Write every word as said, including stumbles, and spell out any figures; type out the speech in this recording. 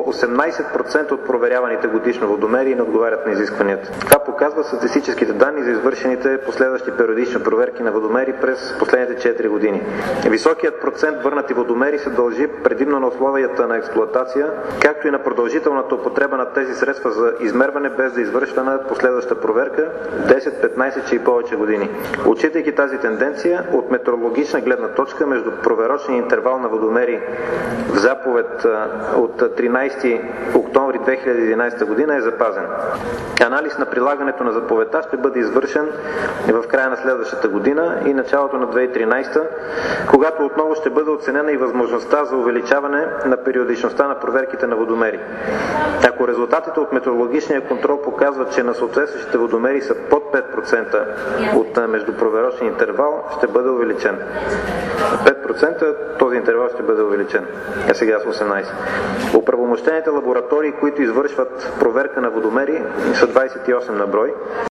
осемнадесет процента от проверяваните годишно водомери не отговарят на изискванията. Това показва статистическите данни за извършените последващи периодични проверки на водомери през последните четири години. Високият процент върнати водомери се дължи предимно на условията на експлоатация, както и на продължителната употреба на тези средства за измерване без да извършвана последваща проверка десет, петнадесет и повече години. Отчитайки тази тенденция, от метеорологична гледна точка между проверочния интервал на водомери в заповед от тринадесети октомври две хиляди и единадесета година е запазен. Анализ на прилагането на заповедта ще бъде извършен в края на следващата година и началото на две хиляди и тринадесета, когато отново ще бъде оценена и възможността за увеличаване на периодичността на проверките на водомери. Ако резултатите от метеорологичния контрол показват, че на съответстващите водомери са под пет процента от междупроверочния интервал, ще бъде увеличен. пет процента този интервал ще бъде увеличен. А сега с осемнадесет. Оправомощените лаборатории, които извършват проверка на водомери, са двадесет и осем на брой.